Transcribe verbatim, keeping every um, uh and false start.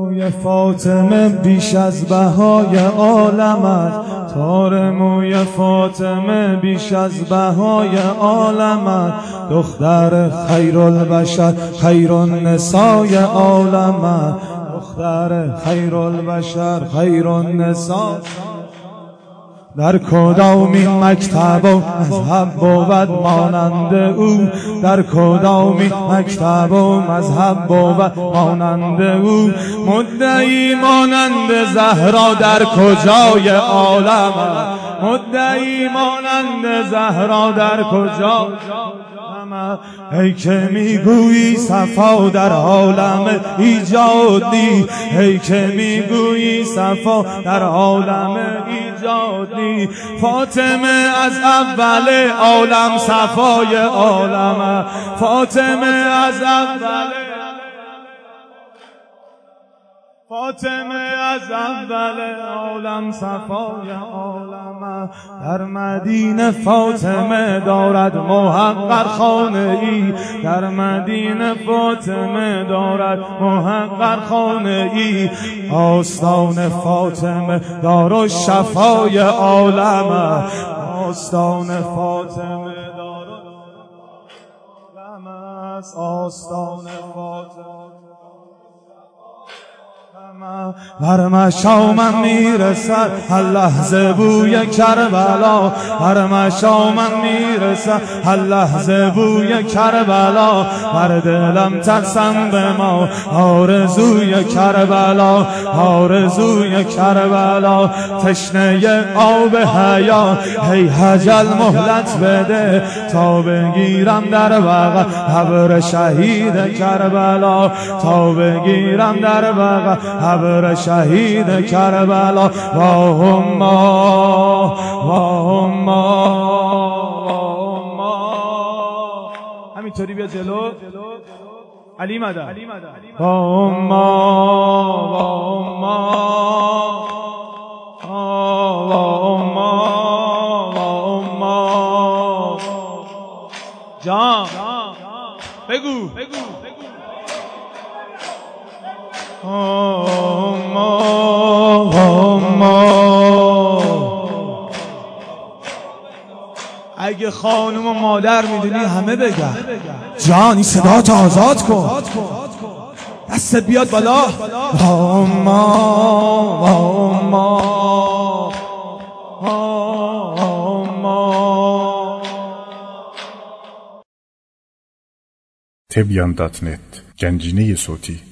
موی فاطمه بیش از بهای عالمت، تار موی فاطمه بیش از بهای عالمت، دختر خیرالبشر خیرالنسای عالمت، دختر خیرالبشر خیرالنسا. در کدامین مکتب و مذهب بود مانند او، در کدامین مکتب و مذهب بود مانند او، مدعی مانند زهرا در کجای عالم، مدعی مانند زهرا در کجا. ای که میگویی صفا در عالم ایجادی، ای که میگویی صفا در عالم ایجادی، فاطمه از اول عالم صفای عالم، فاطمه از اول فاطمه از اول عالم صفای عالم. در مدینه فاطمه دارد محقر خانه ای، در مدینه فاطمه دارد محقر خانه ای، آستان فاطمه دار و شفای عالم، آستان فاطمه دار و شفای، آستان فاطمه. هر مشامم میرسد هر لحظه بوی کربلا، هر مشامم میرسد هر لحظه بوی کربلا، بر دلم ترسم به ما آرزوی کربلا، آرزوی کربلا. تشنه آب حیات ای حجل مهلت بده، تا بگیرم در بغل قبر شهید کربلا، تا بگیرم در بغل قبر شهید کربلا. واهما واهما واهما. همینطوری بیا جلو. علی مدد. واهما واهما واهما واهما. جان بگو بگو آما آما. اگه خانم و مادر میدونی همه بگن جان این صدا تو آزاد کن، دستت بیاد بالا. آما آما آما. تبیان دات نت، گنجینه صوتی.